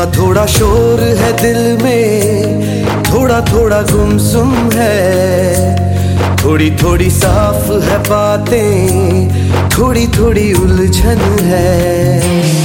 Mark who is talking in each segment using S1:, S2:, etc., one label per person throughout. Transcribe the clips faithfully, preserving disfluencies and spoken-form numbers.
S1: थोड़ा थोड़ा शोर है दिल में, थोड़ा थोड़ा गुमसुम है, थोड़ी थोड़ी साफ है बातें, थोड़ी थोड़ी उलझन है।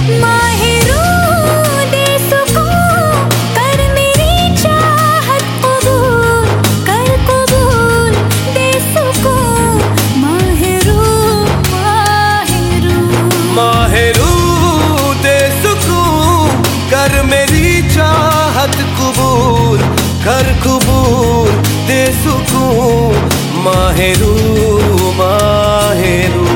S1: कर मेरी चाहत कबूल, कर कबूल दे सुकून, माहिरू माहिरू।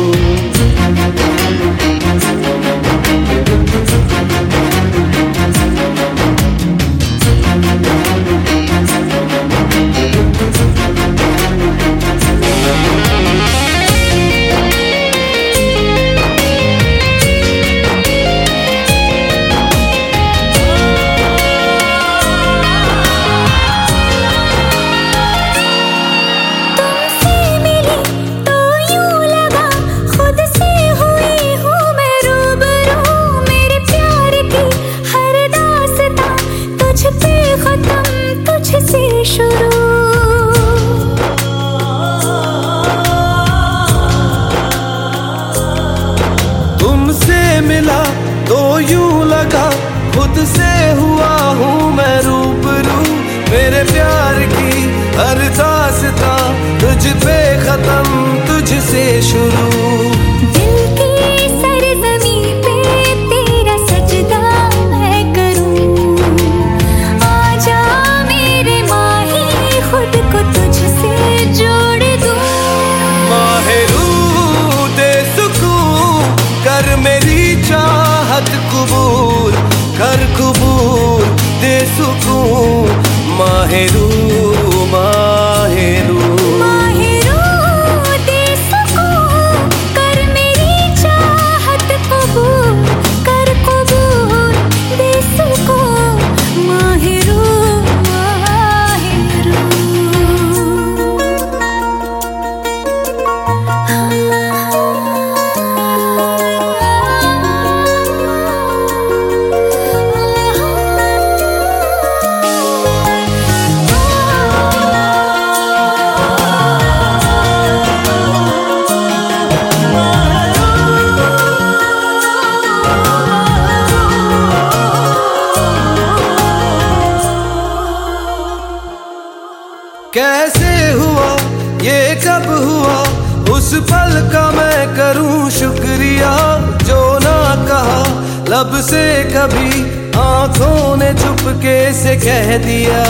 S1: तुमसे मिला तो यूं लगा खुद से हुआ हूँ मैं रूबरू, मेरे प्यार की हर दास्तां तुझ पे खत्म तुझसे शुरू।
S2: दिल की सरज़मीं पे तेरा सजदा मैं करूं, आजा मेरे माही खुद को तुझसे जोड़ दूं।
S1: माहिरू दे सुकून, कर मेरी चाहत कबूल, कर कबूल दे सुकून, माहिरू माहिरू।
S2: माहिरू दे सुकून, कर मेरी चाहत कबूल, कर कबूल दे सुकून, माहिरू माहिरू।
S1: कैसे हुआ ये कब हुआ, उस पल का मैं करूं शुक्रिया, जो ना कहा लब से कभी आंखों ने चुपके से कह दिया।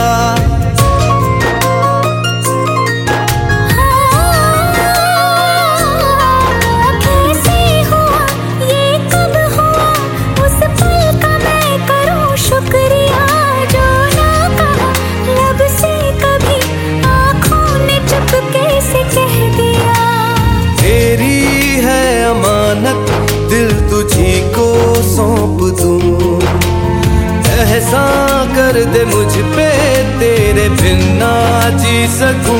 S1: दिल तुझी को सौंप दूं, एहसान कर दे मुझ पे तेरे बिन ना जी सकूं।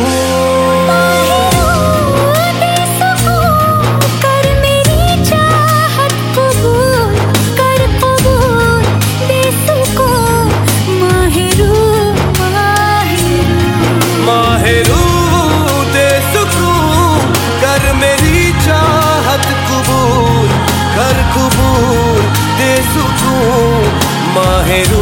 S2: दे सुकून, कर मेरी चाहत कबूल, कर कबूल दे सुकून, माहिरू माहिरू।
S1: माहिरू दे सुकून, कर मेरी चाहत कबूल, कर कबूल दे सुकून, माहिरू।